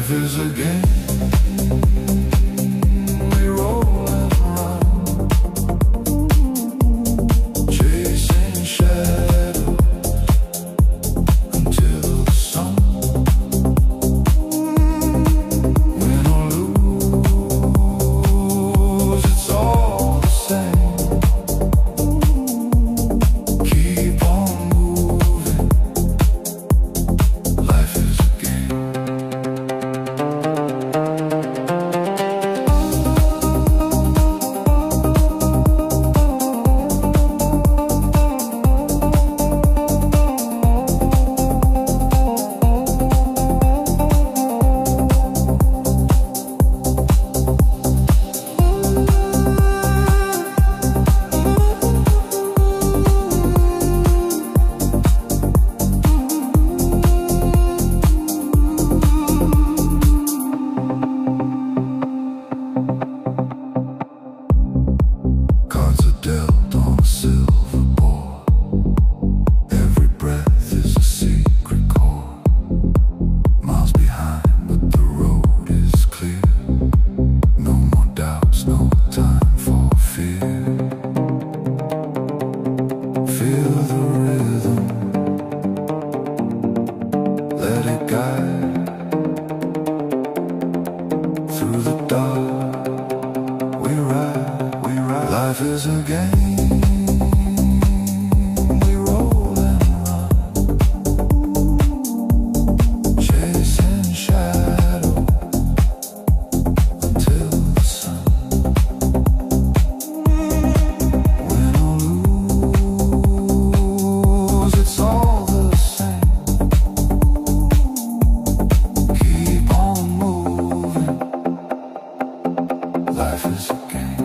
Life is a game. We roll and run, chasing shadows until the sun. Win or lose, it's all the same. Keep on moving. Life is a game. Cards are dealt on a silver board. Every breath is a secret chord. Miles behind, but the road is clear. No more doubts, no time for fear. Feel the rhythm, let it guide through the dark. We ride, we ride. Life is a game. We roll and run, chasing shadows until the sun. Win or lose, it's all the same. Keep on moving. Life is a game.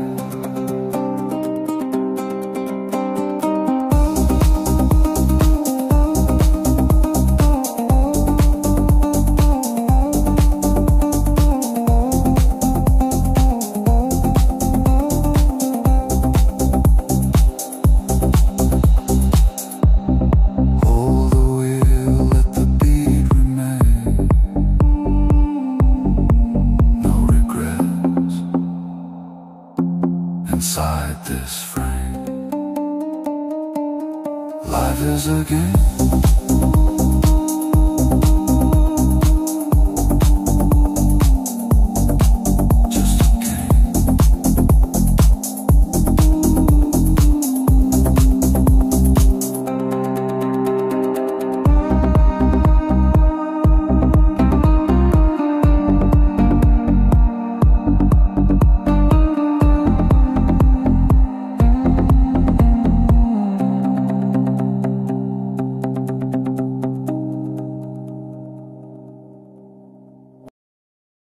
Hold the wheel, let the beat remain. No regrets inside this frame. Life is a game.